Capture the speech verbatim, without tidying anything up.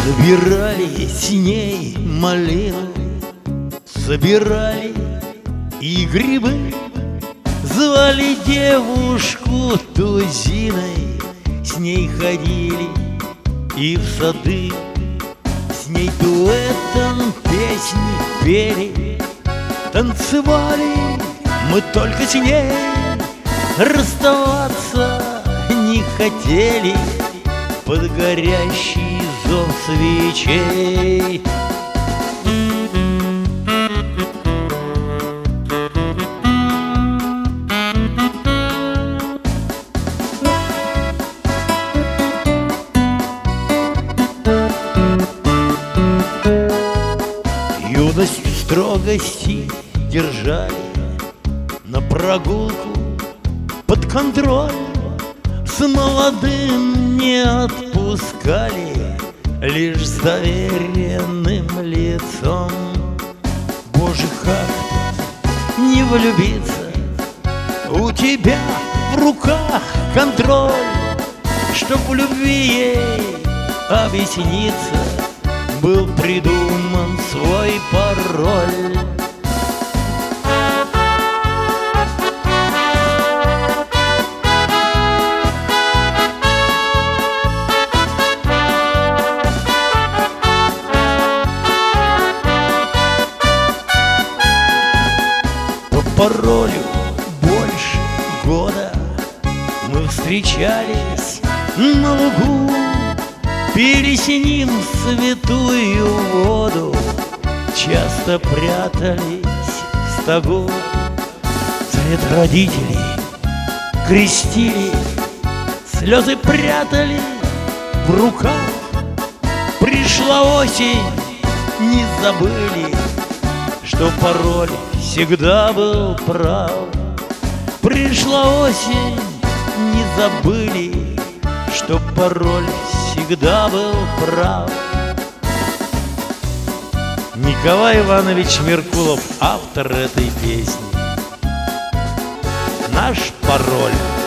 Собирали с ней малину, собирали и грибы, звали девушку Тузиной, с ней ходили и в сады, с ней дуэтом песни пели, танцевали мы только с ней, расставаться не хотели под горящий зов свечей. Юность в строгости держали, на прогулку под контроль с молодым не отпускали, лишь с доверенным лицом. Боже, как не влюбиться, у тебя в руках контроль, чтоб в любви ей объясниться, был придуман свой пароль. По паролю больше года мы встречались на лугу, пили с ним святую воду, часто прятались в стогу. След родителей крестили, слезы прятали в руках. Пришла осень, не забыли, что пароль всегда был прав. Пришла осень, не забыли, что пароль всегда был прав. Николай Иванович Меркулов, автор этой песни. Наш пароль.